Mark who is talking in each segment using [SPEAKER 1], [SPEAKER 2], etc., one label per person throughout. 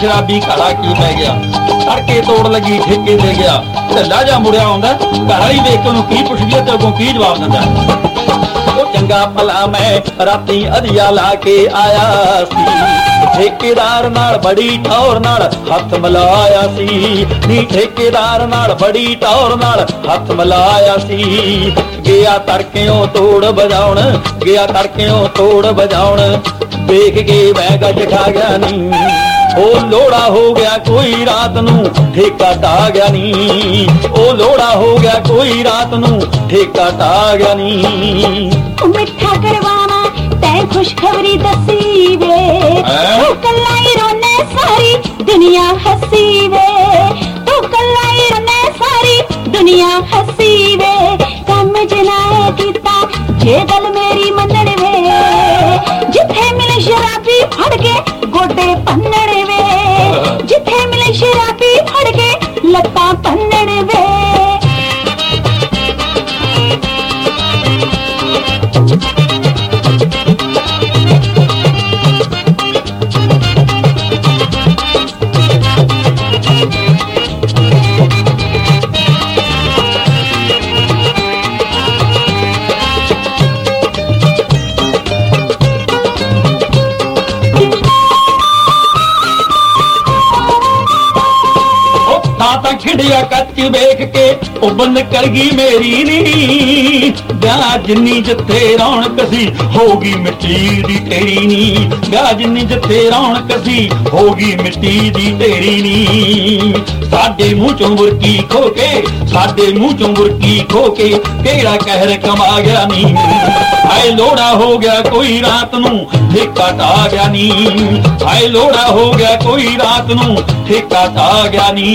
[SPEAKER 1] शराबी घड़ा की पै गया, तड़के तोड़ लगी ठेके दे गया। ढिल्ला जा मुड़िया आउंदा, घर वाली वेख के उहनूं की पुछदी ते अगों की जवाब दिंदा। ओ चंगा भला मैं राती अधिया ला के आया सी, ठेकेदार नाल बड़ी टौर नाल हथ मिलाया सी, नी ठेकेदार नाल बड़ी टौर नाल हथ मिलाया सी। गया तड़कियों तोड़ बजाउण, गया तड़कियों तोड़ बजाउण, देख के मैं गज खा गया नी। ओ लोड़ा हो गया कोई रात नू ठेका टा गया नी, ओ लोड़ा हो गया कोई रात नू ठेका टा गया नी।
[SPEAKER 2] मिठा करवाना तैं खुशखबरी दसी वे, तू कल्ला ही रोने सारी दुनिया हसी वे, तू कल्ला ही रोने सारी दुनिया हसी वे। कम जनाए कीता जे गल मेरी मनण वे, जिथे मिले शराबी फड़ के गोडे पन्नण वे, जिथे मिले शराबी फड़ के लत्तां पन्नण वे।
[SPEAKER 1] खिड़िया कच वेख के उबन कर गई मेरी नी, ब्याह जिन्नी जिथे रौनक सी होगी मिट्टी दी तेरी नी, ब्याह जिन्नी जिथे रौनक सी होगी मिट्टी दी तेरी नी। साडे मुंह चों बुरकी खो के, साडे मुंह चों बुरकी खो के केड़ा कहर कमा गया नी। हाय लोड़ा हो गया कोई रात नू ठेका टा गया नी, हाय लोड़ा हो गया कोई रात नू ठेका टा गया नी।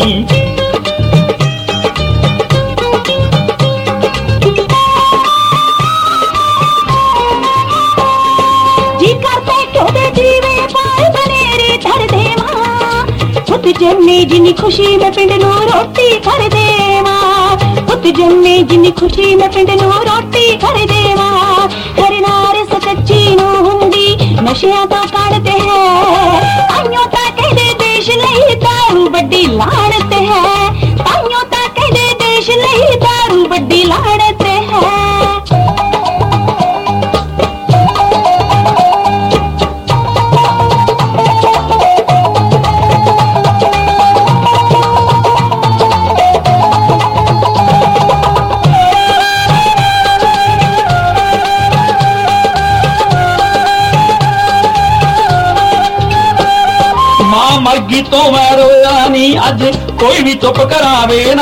[SPEAKER 2] जन्मे जिन्नी खुशी में पिंड नू रोटी कर देवा, पुत जन्मे जिन्नी खुशी में पिंड नू रोटी कर देवा। हर नार सच्ची नू हुंदी नशिया तो काढ़ते है, ताइयों ता कहदे देश लई दारू बड़ी लानत है, ताइयों ता कहदे देश लई दारू बड़ी लानत है।
[SPEAKER 1] मरगी तो मैं रोया नी, अज कोई भी चुप करावे ना,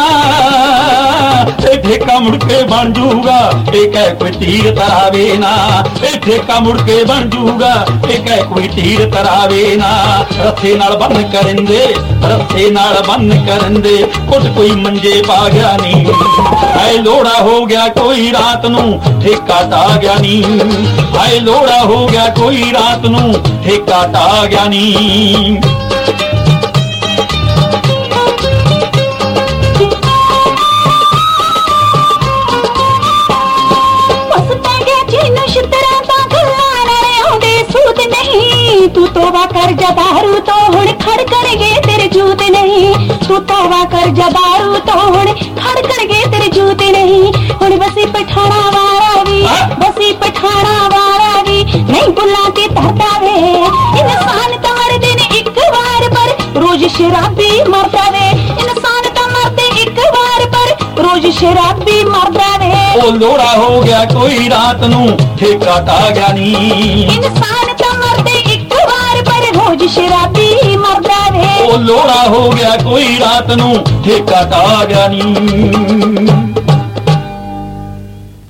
[SPEAKER 1] ठेका मुड़के बन जूगा एक कोई तीर तरावे ना, ठेका मुड़के बन जूगा एक कोई तीर तरावे ना। रस्से नाल बन करेंदे, रस्से नाल बन करेंदे, कुछ कोई मंजे पा गया नी। हाय लोड़ा हो गया कोई रात नू ठेका टा गया नी, हाय लोड़ा हो गया कोई रात नू ठेका टा गया नी।
[SPEAKER 2] तू तोबा कर जा दारू तो हुण खड़ करगे तेरे जूत नहीं, तू तोबा कर जा दारू तो हुण खड़ करगे तेरे जूत नहीं। हुण बसी पठाना वारा भी, बसी पठाना वारा भी नहीं बुला के तरता वे। इंसान तो मरदे ने एक बार पर रोज शराबी मरदा वे, इंसान तो मरदे एक बार पर रोज शराबी मरदा वे।
[SPEAKER 1] ओ लोड़ा हो गया कोई रात नू ठेका टा गया नी,
[SPEAKER 2] इंसान तो मरदे रोज शराबी मरदा वे।
[SPEAKER 1] ओ लोड़ा हो गया कोई रात नू ठेका टा गया नी।